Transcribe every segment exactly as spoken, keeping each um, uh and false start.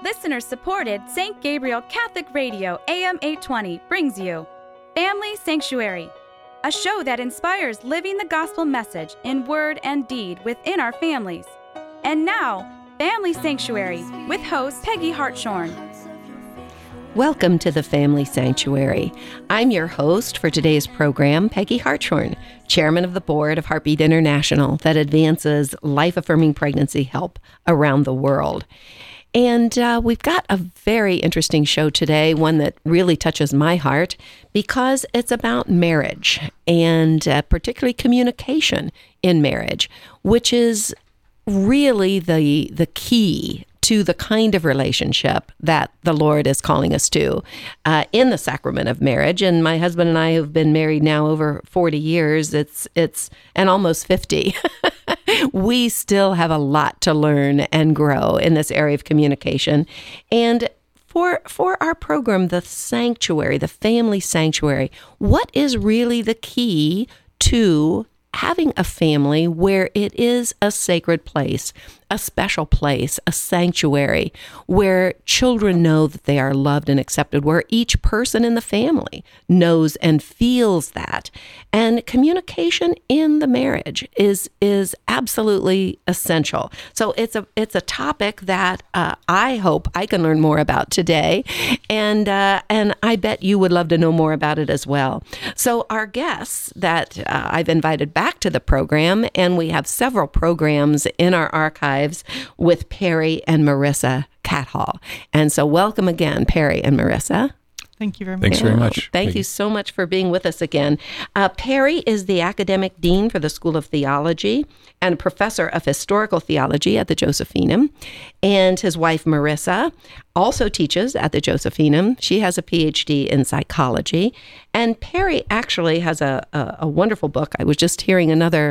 Listener-supported Saint Gabriel Catholic Radio A M eight twenty brings you Family Sanctuary, a show that inspires living the gospel message in word and deed within our families. And now, Family Sanctuary with host Peggy Hartshorn. Welcome to the Family Sanctuary. I'm your host for today's program, Peggy Hartshorn, chairman of the board of Heartbeat International that advances life-affirming pregnancy help around the world. And uh, we've got a very interesting show today, one that really touches my heart because it's about marriage and uh, particularly communication in marriage, which is really the the key to the kind of relationship that the Lord is calling us to uh, in the sacrament of marriage. And my husband and I have been married now over forty years. It's it's and almost fifty. We still have a lot to learn and grow in this area of communication. And for for our program, the sanctuary, the family sanctuary, what is really the key to having a family where it is a sacred place, a special place, a sanctuary, where children know that they are loved and accepted, where each person in the family knows and feels that. And communication in the marriage is is absolutely essential. So it's a it's a topic that uh, I hope I can learn more about today, and uh, and I bet you would love to know more about it as well. So our guests that uh, I've invited back to the program, and we have several programs in our archives with Perry and Marissa Cathall. And so welcome again, Perry and Marissa. Thank you very much. Thanks very much. Thank Peggy. you so much for being with us again. Uh, Perry is the academic dean for the School of Theology and professor of historical theology at the Josephinum. And his wife, Marissa, also teaches at the Josephinum. She has a P H D in psychology. And Perry actually has a, a, a wonderful book. I was just hearing another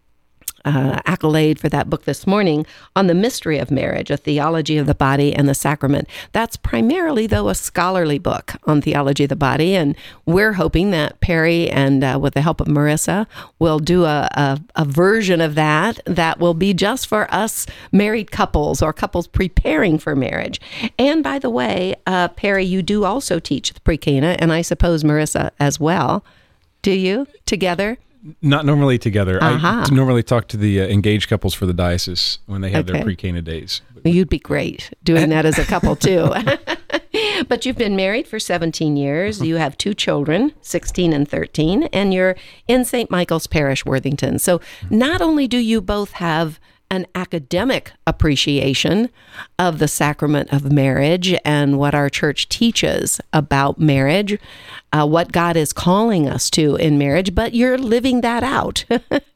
Uh, accolade for that book this morning on the mystery of marriage, a theology of the body and the sacrament. That's primarily, though, a scholarly book on theology of the body, and we're hoping that Perry and uh, with the help of Marissa will do a, a, a version of that that will be just for us married couples or couples preparing for marriage. And by the way, uh, Perry, you do also teach the pre-Cana, and I suppose Marissa as well. Do you? Together? Not normally together. Uh-huh. I normally talk to the uh, engaged couples for the diocese when they have Okay. their pre-Cana days. You'd be great doing that as a couple, too. But you've been married for seventeen years. You have two children, sixteen and thirteen, and you're in Saint Michael's Parish, Worthington. So not only do you both have an academic appreciation of the sacrament of marriage and what our church teaches about marriage, uh, what God is calling us to in marriage, but you're living that out.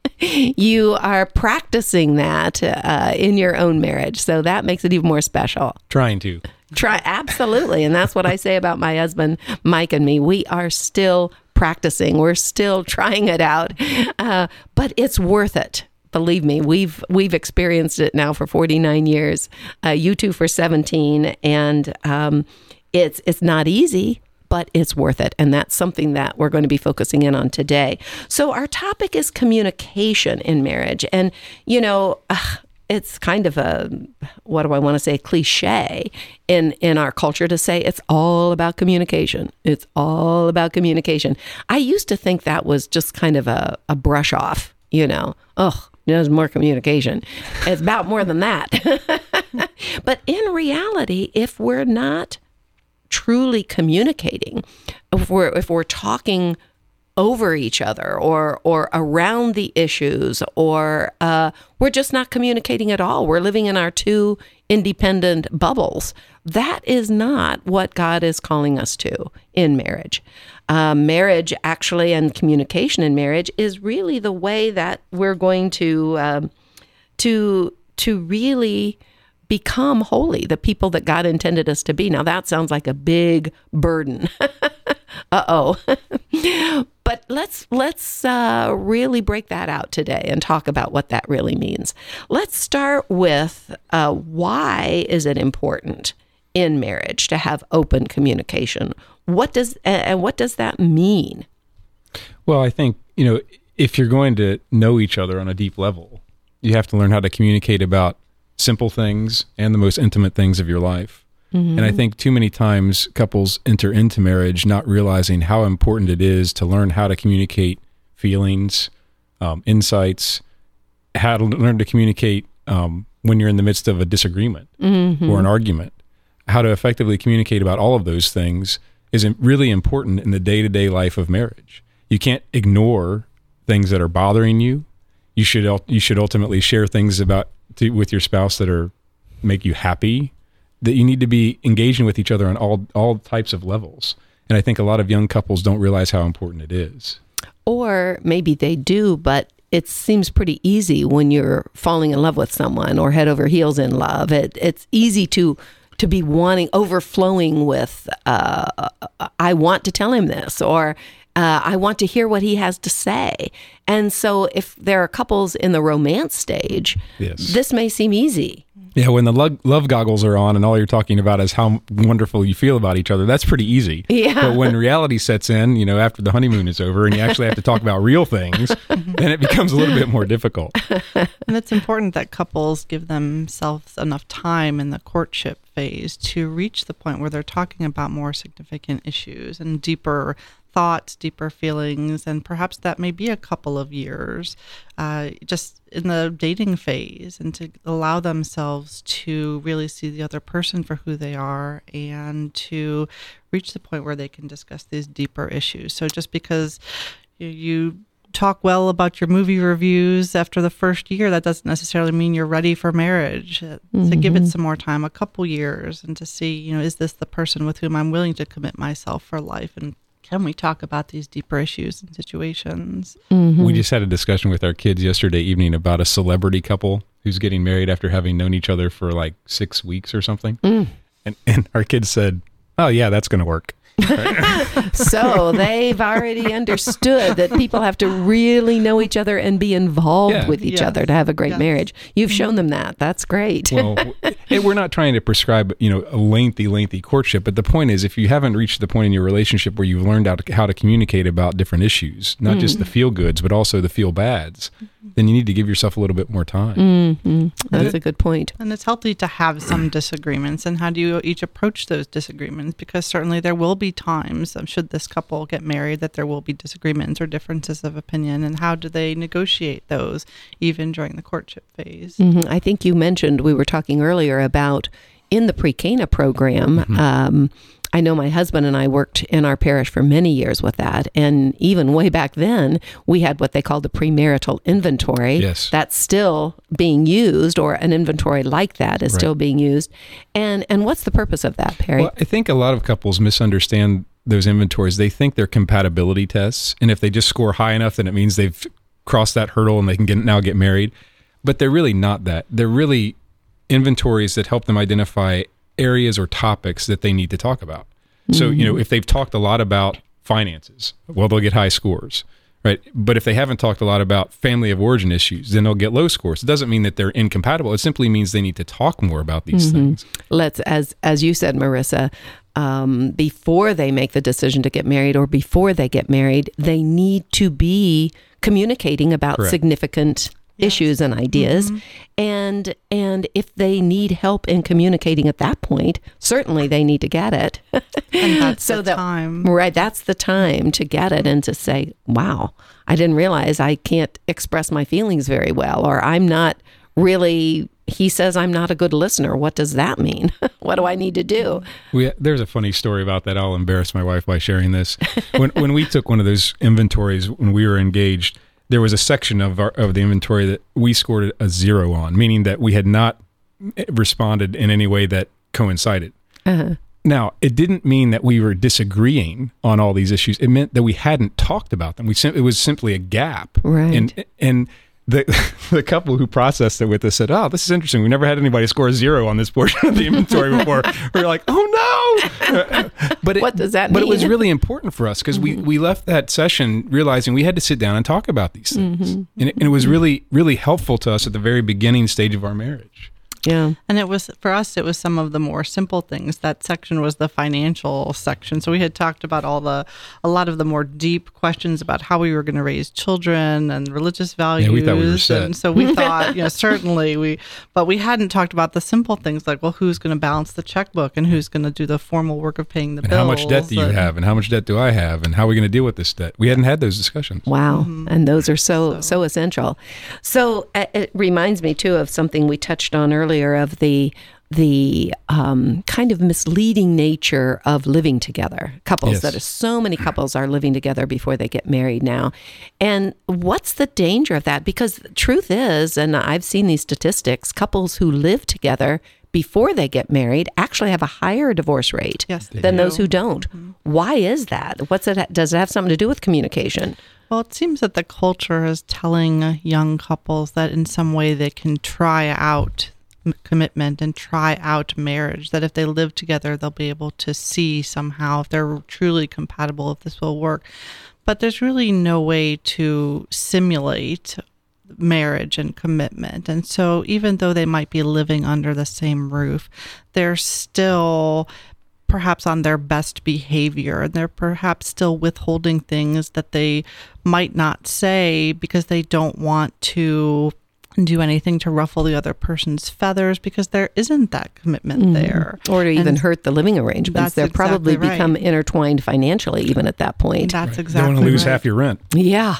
You are practicing that uh, in your own marriage. So that makes it even more special. Trying to. Try absolutely. And that's what I say about my husband, Mike, and me. We are still practicing. We're still trying it out. Uh, but it's worth it. Believe me, we've we've experienced it now for forty-nine years. Uh, you two for seventeen, and um, it's it's not easy, but it's worth it, and that's something that we're going to be focusing in on today. So our topic is communication in marriage, and you know, uh, it's kind of a what do I want to say cliche in in our culture to say it's all about communication. It's all about communication. I used to think that was just kind of a, a brush off, you know. Oh. There's more communication. It's about more than that. But in reality, if we're not truly communicating, if we're if we're talking over each other or or around the issues, or uh, we're just not communicating at all, we're living in our two independent bubbles, that is not what God is calling us to in marriage. Uh, marriage, actually, and communication in marriage is really the way that we're going to um, to to really become holy, the people that God intended us to be. Now, that sounds like a big burden. Uh-oh. But let's let's uh, really break that out today and talk about what that really means. Let's start with uh, why is it important in marriage to have open communication? What does and what does that mean? Well, I think, you know, if you're going to know each other on a deep level, you have to learn how to communicate about simple things and the most intimate things of your life. Mm-hmm. And I think too many times couples enter into marriage not realizing how important it is to learn how to communicate feelings, um, insights, how to learn to communicate um, when you're in the midst of a disagreement mm-hmm. or an argument. How to effectively communicate about all of those things is really important in the day-to-day life of marriage. You can't ignore things that are bothering you. You should you should ultimately share things about to, with your spouse that are make you happy. That you need to be engaging with each other on all all types of levels. And I think a lot of young couples don't realize how important it is. Or maybe they do, but it seems pretty easy when you're falling in love with someone or head over heels in love. It, it's easy to to be wanting, overflowing with, uh, I want to tell him this, or uh, I want to hear what he has to say. And so if there are couples in the romance stage, yes. this may seem easy. Yeah, when the love, love goggles are on and all you're talking about is how wonderful you feel about each other, that's pretty easy. Yeah. But when reality sets in, you know, after the honeymoon is over and you actually have to talk about real things, then it becomes a little bit more difficult. And it's important that couples give themselves enough time in the courtship phase to reach the point where they're talking about more significant issues and deeper thoughts, deeper feelings, and perhaps that may be a couple of years uh, just in the dating phase, and to allow themselves to really see the other person for who they are and to reach the point where they can discuss these deeper issues. So just because you, you talk well about your movie reviews after the first year, that doesn't necessarily mean you're ready for marriage. Mm-hmm. So give it some more time, a couple years, and to see, you know, is this the person with whom I'm willing to commit myself for life, and can we talk about these deeper issues and situations? Mm-hmm. We just had a discussion with our kids yesterday evening about a celebrity couple who's getting married after having known each other for like six weeks or something. Mm. And, and our kids said, oh yeah, that's going to work. So they've already understood that people have to really know each other and be involved yeah. with each yes. other to have a great yes. marriage. You've shown them that. That's great. Well, we're not trying to prescribe, you know, a lengthy, lengthy courtship. But the point is, if you haven't reached the point in your relationship where you've learned how to, how to communicate about different issues, not mm. just the feel goods, but also the feel bads, then you need to give yourself a little bit more time. Mm-hmm. That's a good point. And it's healthy to have some disagreements. And how do you each approach those disagreements? Because certainly there will be times, um, should this couple get married, that there will be disagreements or differences of opinion. And how do they negotiate those even during the courtship phase? Mm-hmm. I think you mentioned, we were talking earlier about in the pre-Cana program, mm-hmm. um, I know my husband and I worked in our parish for many years with that. And even way back then, we had what they called the premarital inventory. Yes. That's still being used, or an inventory like that is right. still being used. And and what's the purpose of that, Perry? Well, I think a lot of couples misunderstand those inventories. They think they're compatibility tests. And if they just score high enough, then it means they've crossed that hurdle and they can get, now get married. But they're really not that. They're really inventories that help them identify areas or topics that they need to talk about. Mm-hmm. So, you know, if they've talked a lot about finances, well, they'll get high scores, right? But if they haven't talked a lot about family of origin issues, then they'll get low scores. It doesn't mean that they're incompatible. It simply means they need to talk more about these mm-hmm. things. Let's, as as you said, Marissa, um, before they make the decision to get married, or before they get married, they need to be communicating about Correct. significant issues and ideas. Mm-hmm. And and if they need help in communicating at that point, certainly they need to get it. And that's so the that, time. Right, that's the time to get it and to say, wow, I didn't realize I can't express my feelings very well, or I'm not really, he says I'm not a good listener. What does that mean? What do I need to do? We, there's a funny story about that. I'll embarrass my wife by sharing this. When when we took one of those inventories when we were engaged, there was a section of our of the inventory that we scored a zero on, meaning that we had not responded in any way that coincided. Uh-huh. Now, it didn't mean that we were disagreeing on all these issues. It meant that we hadn't talked about them. We sim- it was simply a gap. Right. And and the the couple who processed it with us said, "Oh, this is interesting. We've never had anybody score a zero on this portion of the inventory before." We were like, "Oh no!" But it, what does that but mean? But it was really important for us because mm-hmm. we we left that session realizing we had to sit down and talk about these things, mm-hmm. and, it, and it was really really helpful to us at the very beginning stage of our marriage. Yeah. And it was, for us, it was some of the more simple things. That section was the financial section. So we had talked about all the, a lot of the more deep questions about how we were going to raise children and religious values. Yeah, we thought we were set. And so we thought, you know, certainly we, but we hadn't talked about the simple things like, well, who's going to balance the checkbook and who's going to do the formal work of paying the and bills. How much debt do you and, have and how much debt do I have and how are we going to deal with this debt? We hadn't had those discussions. Wow. Mm-hmm. And those are so, so, So. essential. So uh, it reminds me too of something we touched on earlier of the the um, kind of misleading nature of living together. Couples Yes. that are so many couples are living together before they get married now. And what's the danger of that? Because the truth is, and I've seen these statistics, couples who live together before they get married actually have a higher divorce rate Yes, they than do. those who don't. Mm-hmm. Why is that? What's it? Does it have something to do with communication? Well, it seems that the culture is telling young couples that in some way they can try out m- commitment and try out marriage, that if they live together, they'll be able to see somehow if they're truly compatible, if this will work. But there's really no way to simulate marriage and commitment. And so even though they might be living under the same roof, they're still perhaps on their best behavior, and they're perhaps still withholding things that they might not say because they don't want to do anything to ruffle the other person's feathers because there isn't that commitment mm. there. Or to even and hurt the living arrangements. They're exactly probably right. become intertwined financially even at that point. That's Right. exactly Don't want to lose right. half your rent. Yeah.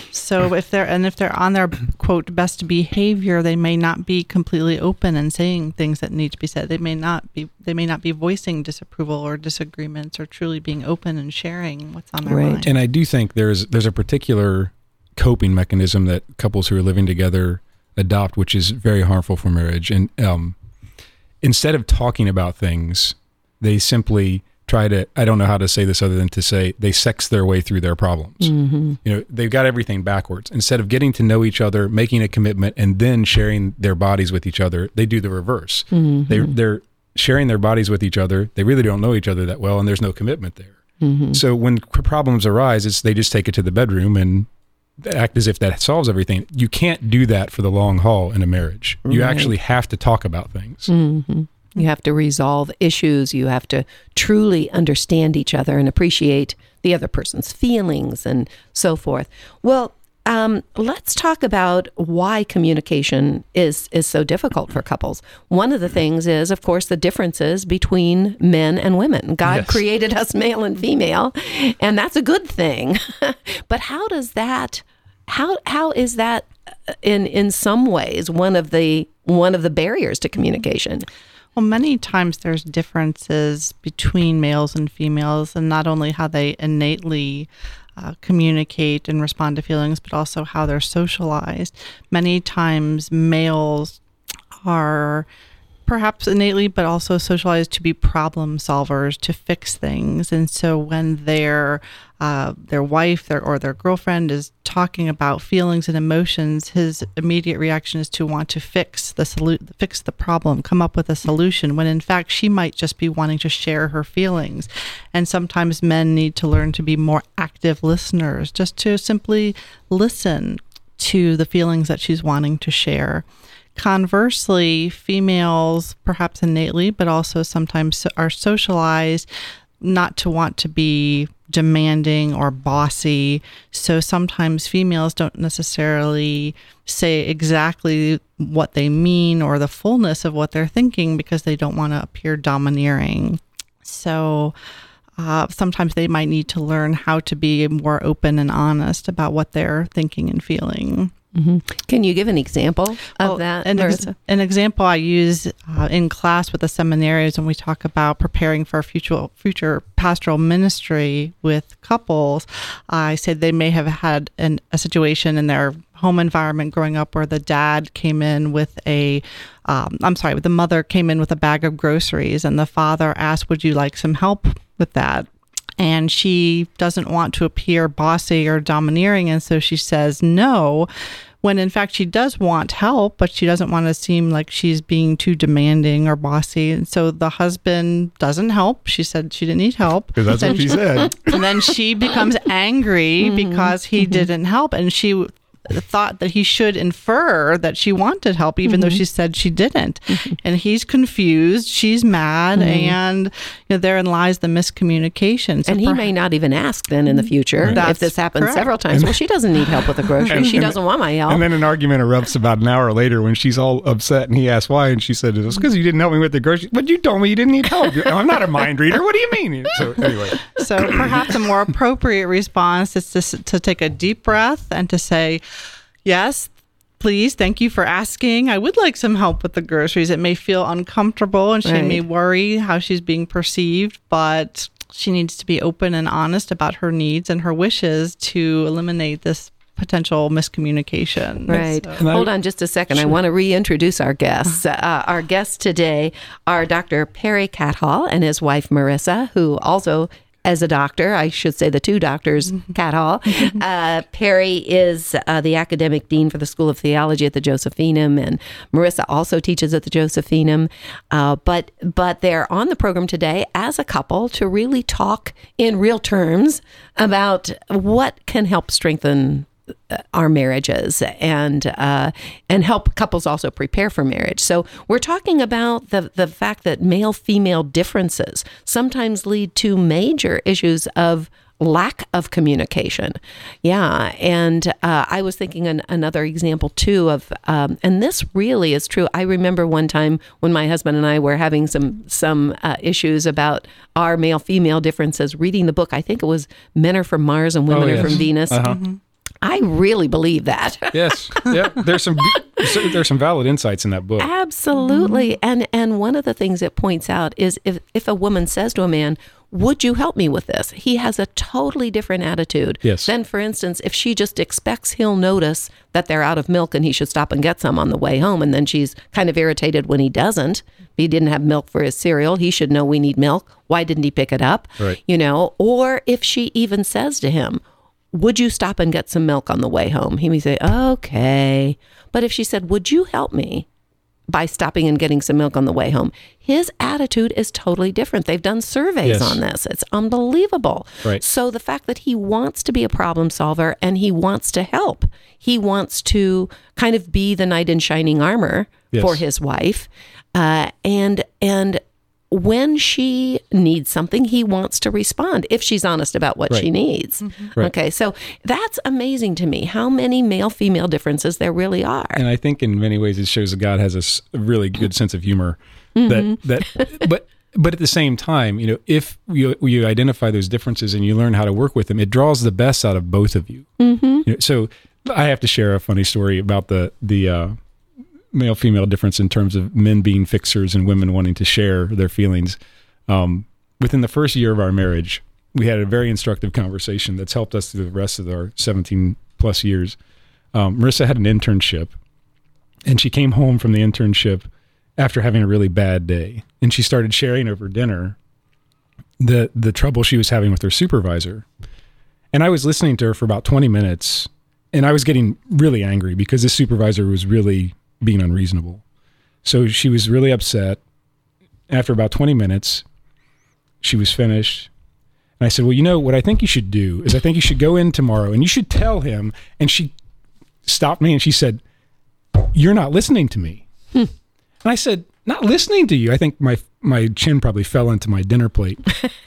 So if they're and if they're on their quote best behavior, they may not be completely open and saying things that need to be said. They may not be they may not be voicing disapproval or disagreements or truly being open and sharing what's on their Right. mind. And I do think there's there's a particular coping mechanism that couples who are living together adopt, which is very harmful for marriage. And um, instead of talking about things, they simply try to, I don't know how to say this other than to say they sex their way through their problems. Mm-hmm. You know, they've got everything backwards. Instead of getting to know each other, making a commitment, and then sharing their bodies with each other, they do the reverse. Mm-hmm. They, they're sharing their bodies with each other. They really don't know each other that well, and there's no commitment there. Mm-hmm. So when problems arise, it's they just take it to the bedroom and act as if that solves everything. You can't do that for the long haul in a marriage. You Right. actually have to talk about things. Mm-hmm. You have to resolve issues. You have to truly understand each other and appreciate the other person's feelings and so forth. Well, um, let's talk about why communication is is so difficult for couples. One of the things is, of course, the differences between men and women. God Yes. created us male and female, and that's a good thing. But how does that? How how is that in in some ways one of the one of the barriers to communication? Well, many times there's differences between males and females, and not only how they innately uh, communicate and respond to feelings, but also how they're socialized. Many times males are perhaps innately, but also socialized to be problem solvers, to fix things. And so when their uh, their wife their, or their girlfriend is talking about feelings and emotions, his immediate reaction is to want to fix the solu- fix the problem, come up with a solution, when in fact she might just be wanting to share her feelings. And sometimes men need to learn to be more active listeners, just to simply listen to the feelings that she's wanting to share. Conversely, females, perhaps innately, but also sometimes are socialized not to want to be demanding or bossy. So sometimes females don't necessarily say exactly what they mean or the fullness of what they're thinking because they don't want to appear domineering. So uh, sometimes they might need to learn how to be more open and honest about what they're thinking and feeling. Mm-hmm. Can you give an example of Well, that, An, ex- Marissa? an example I use uh, in class with the seminaries when we talk about preparing for future future pastoral ministry with couples. I said they may have had an, a situation in their home environment growing up where the dad came in with a, um, I'm sorry, the mother came in with a bag of groceries, and the father asked, "Would you like some help with that?" And she doesn't want to appear bossy or domineering, and so she says no, when in fact she does want help, but she doesn't want to seem like she's being too demanding or bossy. And so the husband doesn't help. She said she didn't need help. Because that's what she said. And then she becomes angry Mm-hmm. because he Mm-hmm. didn't help. And she thought that he should infer that she wanted help, even mm-hmm. though she said she didn't. Mm-hmm. And he's confused. She's mad. Mm-hmm. And you know, therein lies the miscommunication. So and he per- may not even ask then in the future That's if this happens correct. several times. Well, she doesn't need help with the groceries. And, she and doesn't want my help. And then an argument erupts about an hour later when she's all upset and he asks why. And she said, it's because you didn't help me with the groceries. But you told me you didn't need help. I'm not a mind reader. What do you mean? So anyway. So perhaps a more appropriate response is to, to take a deep breath and to say, yes, please, thank you for asking. I would like some help with the groceries. It may feel uncomfortable and she right. may worry how she's being perceived, but she needs to be open and honest about her needs and her wishes to eliminate this potential miscommunication. Right. So. Hold on just a second. Sure. I want to reintroduce our guests. Uh, our guests today are Doctor Perry Cathall and his wife, Marissa, who also as a doctor, I should say the two doctors, Cathall. Uh, Perry is uh, the academic dean for the School of Theology at the Josephinum, and Marissa also teaches at the Josephinum. Uh, but but they're on the program today as a couple to really talk in real terms about what can help strengthen our marriages and uh, and help couples also prepare for marriage. So we're talking about the the fact that male-female differences sometimes lead to major issues of lack of communication. Yeah, and uh, I was thinking an, another example too of, um, and this really is true. I remember one time when my husband and I were having some some uh, issues about our male-female differences. Reading the book, I think it was Men Are From Mars and Women oh, yes. Are From Venus. Uh-huh. Mm-hmm. I really believe that. Yes. Yeah. There's some there's some valid insights in that book. Absolutely. Mm-hmm. And and one of the things it points out is if, if a woman says to a man, would you help me with this? He has a totally different attitude yes. than, for instance, if she just expects he'll notice that they're out of milk and he should stop and get some on the way home. And then she's kind of irritated when he doesn't. He didn't have milk for his cereal. He should know we need milk. Why didn't he pick it up? Right. You know, or if she even says to him, would you stop and get some milk on the way home? He may say, okay. But if she said, would you help me by stopping and getting some milk on the way home? His attitude is totally different. They've done surveys yes. on this. It's unbelievable. Right. So the fact that he wants to be a problem solver and he wants to help, he wants to kind of be the knight in shining armor yes. for his wife. Uh, and, and, when she needs something, he wants to respond if she's honest about what right. she needs. Mm-hmm. Right. Okay, so that's amazing to me, how many male-female differences there really are. And I think in many ways it shows that God has a, s- a really good sense of humor. Mm-hmm. That that, but but at the same time, you know, if you you identify those differences and you learn how to work with them, it draws the best out of both of you. Mm-hmm. You know, so I have to share a funny story about the the. Uh, male-female difference in terms of men being fixers and women wanting to share their feelings. Um, within the first year of our marriage, we had a very instructive conversation that's helped us through the rest of our seventeen plus years. Um, Marissa had an internship, and she came home from the internship after having a really bad day, and she started sharing over dinner the the trouble she was having with her supervisor. And I was listening to her for about twenty minutes, and I was getting really angry because this supervisor was really being unreasonable. So she was really upset. After about twenty minutes, she was finished. And I said, well, you know, what I think you should do is I think you should go in tomorrow and you should tell him. And she stopped me and she said, you're not listening to me. Hmm. And I said, not listening to you. I think my my chin probably fell into my dinner plate.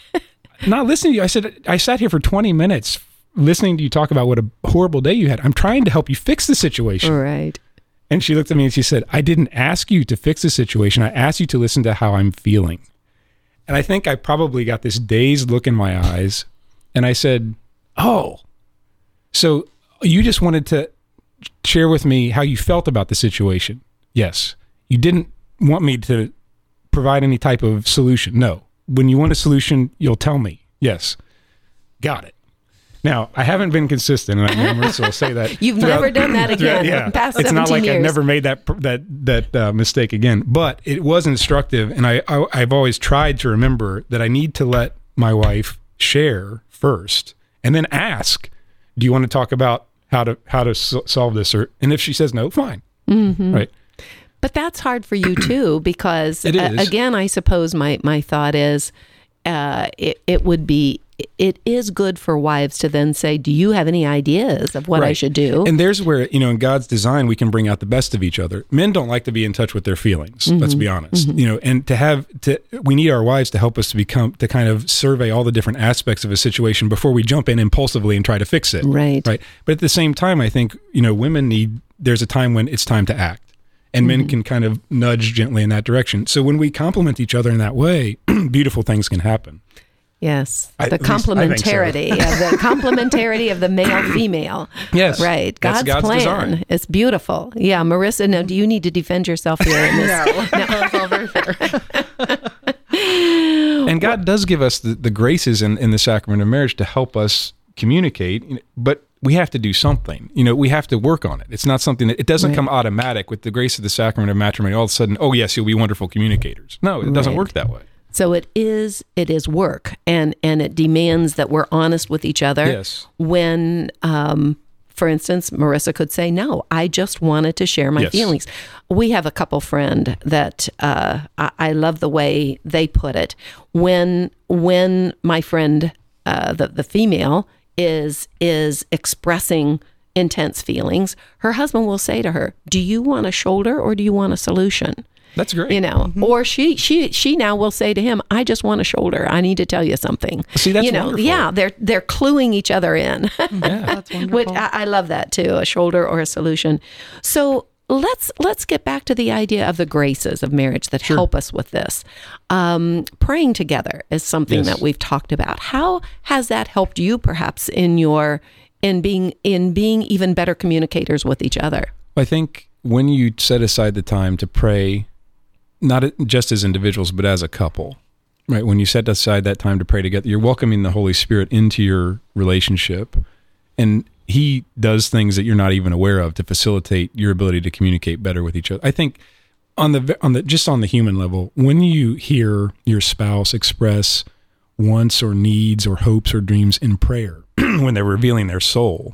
Not listening to you. I said, I sat here for twenty minutes listening to you talk about what a horrible day you had. I'm trying to help you fix the situation. Right. And she looked at me and she said, I didn't ask you to fix the situation. I asked you to listen to how I'm feeling. And I think I probably got this dazed look in my eyes. And I said, oh, so you just wanted to share with me how you felt about the situation? Yes. You didn't want me to provide any type of solution? No. When you want a solution, you'll tell me. Yes. Got it. Now, I haven't been consistent, and I know Marissa will say that. You've never done that again. Yeah, Past it's not like years. I've never made that that that uh, mistake again. But it was instructive, and I, I I've always tried to remember that I need to let my wife share first, and then ask, "Do you want to talk about how to how to so- solve this?" Or and if she says no, fine, Mm-hmm. right. But that's hard for you too, because It uh, is. again, I suppose my my thought is, uh, it it would be it is good for wives to then say, do you have any ideas of what I Right. should do? And there's where, you know, in God's design, we can bring out the best of each other. Men don't like to be in touch with their feelings. Let's be honest. You know, and to have to, we need our wives to help us to become, to kind of survey all the different aspects of a situation before we jump in impulsively and try to fix it. Right. Right. But at the same time, I think, you know, women need, there's a time when it's time to act. And men can kind of nudge gently in that direction. So when we complement each other in that way, beautiful things can happen. Yes, I- the at least I think so. complementarity of the complementarity of the male female. Yes, right. that's God's, God's plan. design. It's beautiful. Yeah, Marissa. Now, do you need to defend yourself here? In this? No, that's all very fair. And God does give us the, the graces in, in the sacrament of marriage to help us communicate, but we have to do something. You know, we have to work on it. It's not something that, it doesn't Right. come automatic with the grace of the sacrament of matrimony. All of a sudden, oh yes, you'll be wonderful communicators. No, it doesn't Right. work that way. So it is it is work, and and it demands that we're honest with each other. Yes. When, um, for instance, Marissa could say, "No, I just wanted to share my Yes. feelings." We have a couple friend that uh, I, I love the way they put it. When when my friend, uh, the the female, is is expressing intense feelings, her husband will say to her, "Do you want a shoulder or do you want a solution?" That's great. You know, or she she she now will say to him, "I just want a shoulder. I need to tell you something." See, that's you know, wonderful. yeah, they're they're cluing each other in. Yeah. That's wonderful. Which I, I love that too, a shoulder or a solution. So let's let's get back to the idea of the graces of marriage that help us with this. Um, praying together is something Yes. that we've talked about. How has that helped you, perhaps, in your in being in being even better communicators with each other? I think when you set aside the time to pray, not just as individuals, but as a couple, right? When you set aside that time to pray together, you're welcoming the Holy Spirit into your relationship, and He does things that you're not even aware of to facilitate your ability to communicate better with each other. I think on the on the just on the human level, when you hear your spouse express wants or needs or hopes or dreams in prayer, when they're revealing their soul,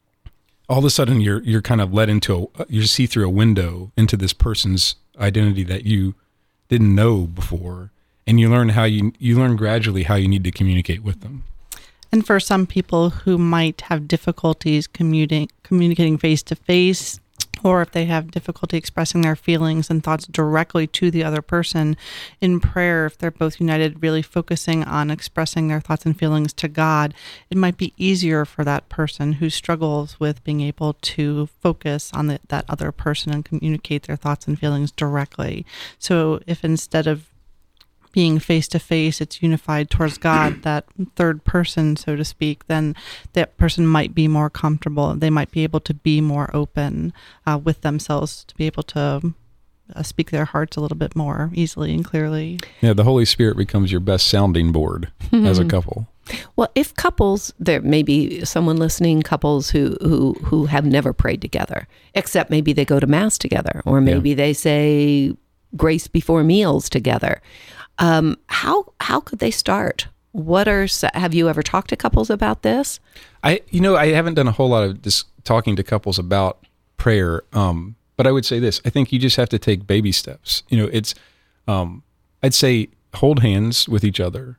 all of a sudden you're you're kind of led into a you see through a window into this person's identity that you didn't know before, and you learn how you you learn gradually how you need to communicate with them. And for some people who might have difficulties commuting, communicating face to face, or if they have difficulty expressing their feelings and thoughts directly to the other person in prayer, if they're both united, really focusing on expressing their thoughts and feelings to God, it might be easier for that person who struggles with being able to focus on the, that other person and communicate their thoughts and feelings directly. So if instead of being face to face, it's unified towards God, that third person, so to speak, then that person might be more comfortable. They might be able to be more open uh, with themselves, to be able to uh, speak their hearts a little bit more easily and clearly. Yeah, the Holy Spirit becomes your best sounding board as a couple. Well, if couples, there may be someone listening, couples who, who, who have never prayed together, except maybe they go to Mass together, or maybe Yeah. they say grace before meals together. Um, how how could they start? What are s- have you ever talked to couples about this? I, you know, I haven't done a whole lot of just talking to couples about prayer. Um, but I would say this: I think you just have to take baby steps. You know, it's, um, I'd say hold hands with each other.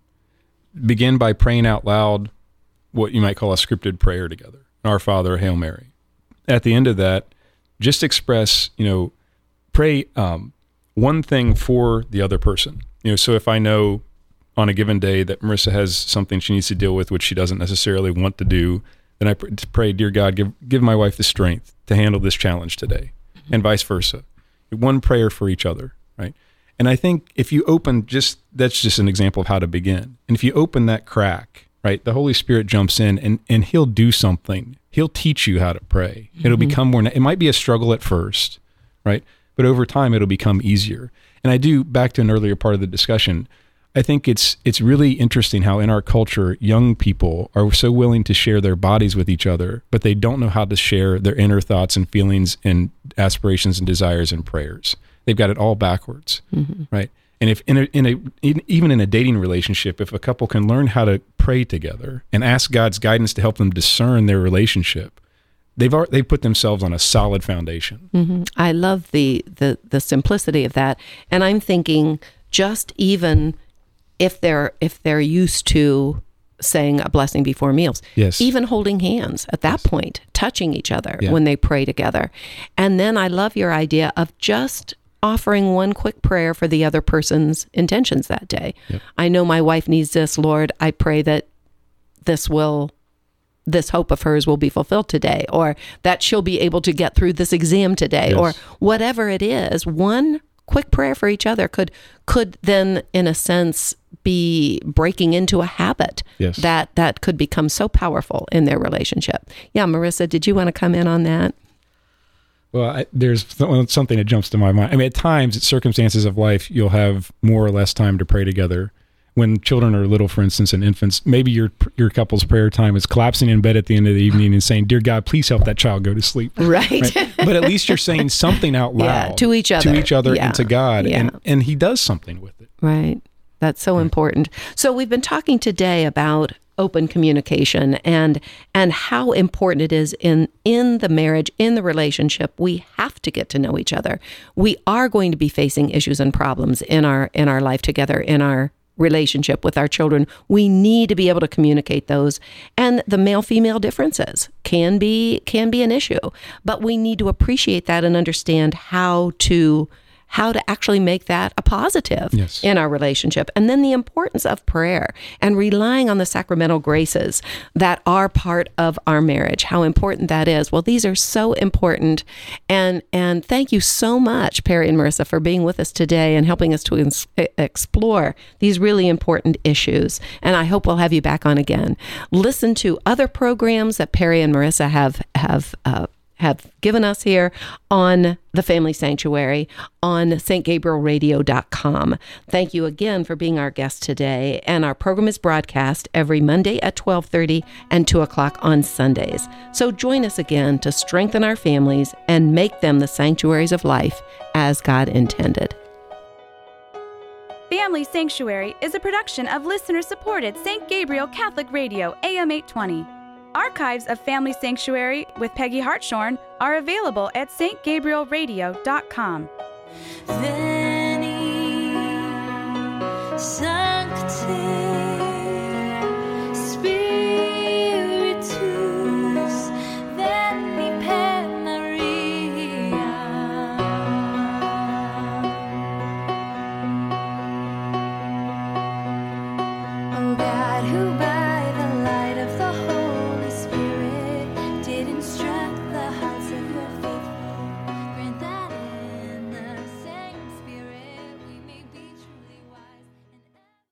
Begin by praying out loud what you might call a scripted prayer together. Our Father, Hail Mary. At the end of that, just express, you know, pray um, one thing for the other person. You know, so if I know on a given day that Marissa has something she needs to deal with, which she doesn't necessarily want to do, then I pr- pray, dear God, give give my wife the strength to handle this challenge today, and vice versa. One prayer for each other, right? And I think if you open just, that's just an example of how to begin. And if you open that crack, right, the Holy Spirit jumps in and, and He'll do something. He'll teach you how to pray. Mm-hmm. It'll become more, it might be a struggle at first, right? But over time, it'll become easier. And I do, back to an earlier part of the discussion, I think it's it's really interesting how in our culture, young people are so willing to share their bodies with each other, but they don't know how to share their inner thoughts and feelings and aspirations and desires and prayers. They've got it all backwards, mm-hmm. right? And if in a, in a in, even in a dating relationship, if a couple can learn how to pray together and ask God's guidance to help them discern their relationship, they've already, they've put themselves on a solid foundation. Mm-hmm. I love the, the the simplicity of that, and I'm thinking just even if they're if they're used to saying a blessing before meals. Yes. Even holding hands at that Yes. point, touching each other Yeah. when they pray together. And then I love your idea of just offering one quick prayer for the other person's intentions that day. Yep. I know my wife needs this, Lord. I pray that this will, this hope of hers will be fulfilled today, or that she'll be able to get through this exam today, Yes. or whatever it is. One quick prayer for each other could could then, in a sense, be breaking into a habit Yes. that that could become so powerful in their relationship. Yeah, Marissa, did you want to come in on that? Well, I, there's th- something that jumps to my mind. I mean, at times, at circumstances of life, you'll have more or less time to pray together. When children are little, for instance, and infants, maybe your your couple's prayer time is collapsing in bed at the end of the evening and saying, "Dear God, please help that child go to sleep." Right. Right? But at least you're saying something out loud Yeah, to each other. to each other, Yeah. and to God, Yeah. and and He does something with it. Right. That's so important. So we've been talking today about open communication and and how important it is in in the marriage, in the relationship. We have to get to know each other. We are going to be facing issues and problems in our in our life together, in our relationship with our children. We need to be able to communicate those, and the male-female differences can be can be an issue, but we need to appreciate that and understand how to how to actually make that a positive Yes. in our relationship. And then the importance of prayer and relying on the sacramental graces that are part of our marriage, how important that is. Well, these are so important. And and thank you so much, Perry and Marissa, for being with us today and helping us to ins- explore these really important issues. And I hope we'll have you back on again. Listen to other programs that Perry and Marissa have have uh, have given us here on the Family Sanctuary on St Gabriel Radio dot com. Thank you again for being our guest today. And our program is broadcast every Monday at twelve thirty and two o'clock on Sundays. So join us again to strengthen our families and make them the sanctuaries of life as God intended. Family Sanctuary is a production of listener-supported Saint Gabriel Catholic Radio, A M eight twenty. Archives of Family Sanctuary with Peggy Hartshorn are available at St Gabriel Radio dot com. Veni, Sancte